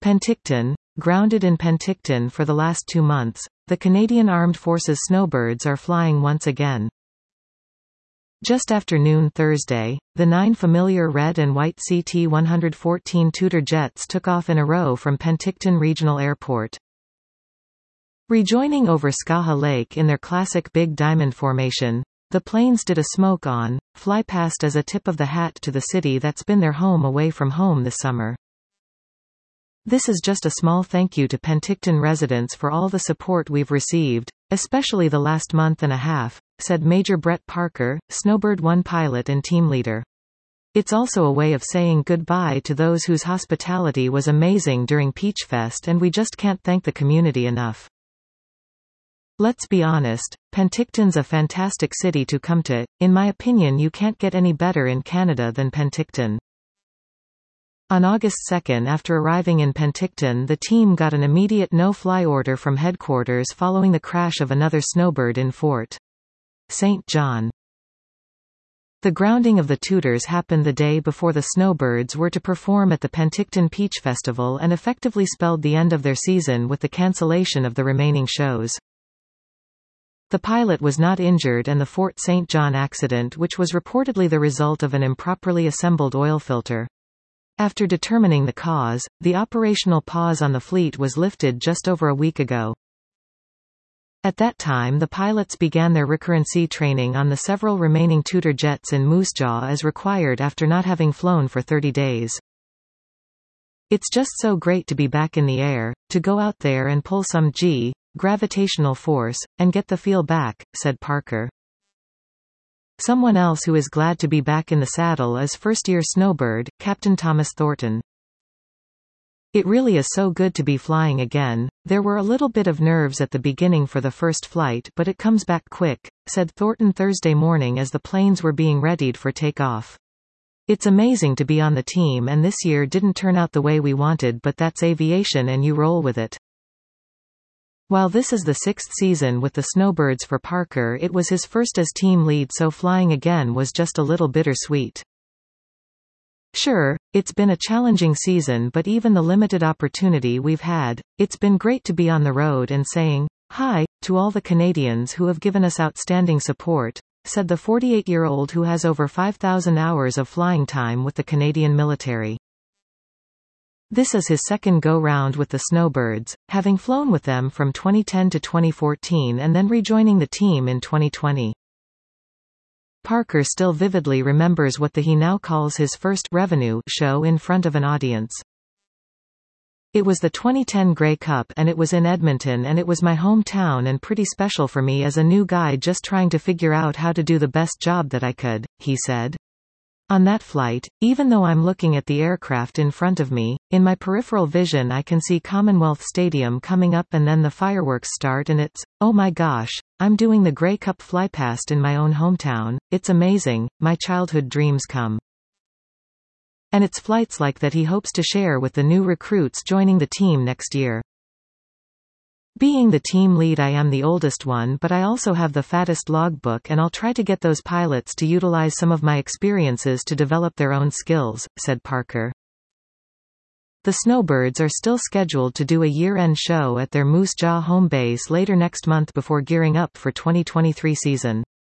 Penticton. Grounded in Penticton for the last 2 months, the Canadian Armed Forces snowbirds are flying once again. Just after noon Thursday, the 9 familiar red and white CT-114 Tutor jets took off in a row from Penticton Regional Airport. Rejoining over Skaha Lake in their classic Big Diamond formation, the planes did a smoke-on, fly past as a tip of the hat to the city that's been their home away from home this summer. This is just a small thank you to Penticton residents for all the support we've received, especially the last month and a half, said Major Brett Parker, Snowbird 1 pilot and team leader. It's also a way of saying goodbye to those whose hospitality was amazing during Peachfest, and we just can't thank the community enough. Let's be honest, Penticton's a fantastic city to come to. In my opinion, you can't get any better in Canada than Penticton. On August 2, after arriving in Penticton, the team got an immediate no-fly order from headquarters following the crash of another snowbird in Fort St. John. The grounding of the Tutors happened the day before the snowbirds were to perform at the Penticton Peach Festival and effectively spelled the end of their season with the cancellation of the remaining shows. The pilot was not injured, and the Fort St. John accident, which was reportedly the result of an improperly assembled oil filter. After determining the cause, the operational pause on the fleet was lifted just over a week ago. At that time, the pilots began their recurrency training on the several remaining Tutor jets in Moose Jaw as required after not having flown for 30 days. It's just so great to be back in the air, to go out there and pull some gravitational force, and get the feel back, said Parker. Someone else who is glad to be back in the saddle is first-year snowbird, Captain Thomas Thornton. It really is so good to be flying again. There were a little bit of nerves at the beginning for the first flight, but it comes back quick, said Thornton Thursday morning as the planes were being readied for takeoff. It's amazing to be on the team, and this year didn't turn out the way we wanted, but that's aviation and you roll with it. While this is the 6th season with the Snowbirds for Parker, it was his first as team lead, so flying again was just a little bittersweet. Sure, it's been a challenging season, but even the limited opportunity we've had, it's been great to be on the road and saying hi to all the Canadians who have given us outstanding support, said the 48-year-old who has over 5,000 hours of flying time with the Canadian military. This is his second go-round with the Snowbirds, having flown with them from 2010 to 2014 and then rejoining the team in 2020. Parker still vividly remembers what he now calls his first revenue show in front of an audience. It was the 2010 Grey Cup, and it was in Edmonton, and it was my hometown and pretty special for me as a new guy just trying to figure out how to do the best job that I could, he said. On that flight, even though I'm looking at the aircraft in front of me, in my peripheral vision I can see Commonwealth Stadium coming up and then the fireworks start and it's, oh my gosh, I'm doing the Grey Cup flypast in my own hometown, it's amazing, my childhood dreams come. And it's flights like that he hopes to share with the new recruits joining the team next year. Being the team lead, I am the oldest one, but I also have the fattest logbook, and I'll try to get those pilots to utilize some of my experiences to develop their own skills, said Parker. The Snowbirds are still scheduled to do a year-end show at their Moose Jaw home base later next month before gearing up for 2023 season.